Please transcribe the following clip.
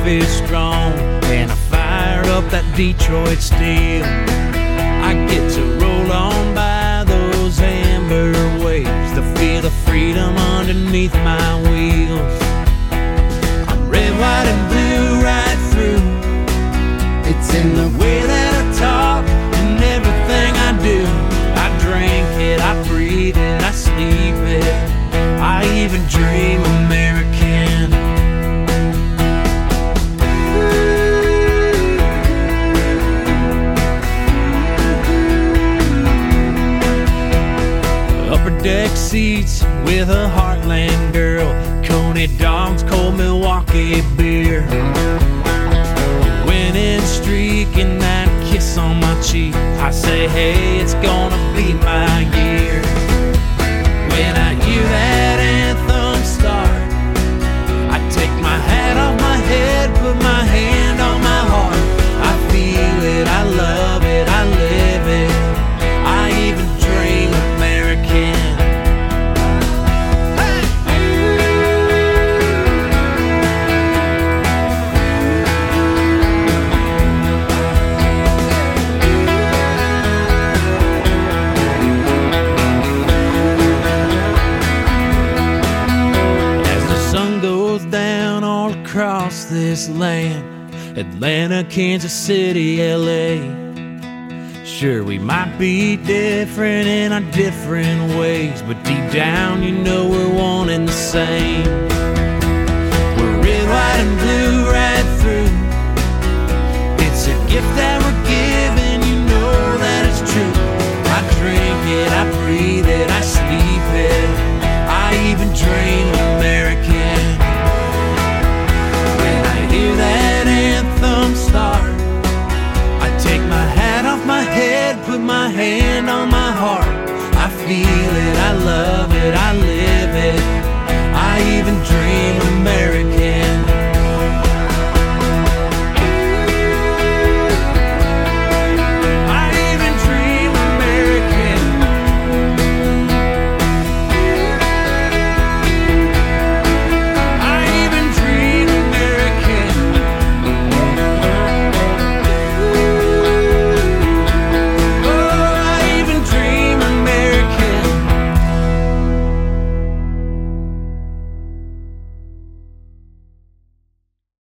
is strong, and I fire up that Detroit steel. I get to roll on by those amber waves, to feel the freedom underneath my wheels. I'm red, white, and blue right through. It's in the way that I talk and everything I do. I drink it, I breathe it, I sleep it, I even dream American. Upper deck seats with a Heartland girl, Coney dogs, cold Milwaukee beer, winning streak and that kiss on my cheek. I say, hey, it's gonna be my year. When I hear that anthem start, I take my hat off my head, put my hand on my heart. I feel it, I love it, I live it, I even dream American. Across this land, Atlanta, Kansas City, LA. Sure, we might be different in our different ways, but deep down you know we're one and the same. We're red, white, and blue right through. It's a gift that we're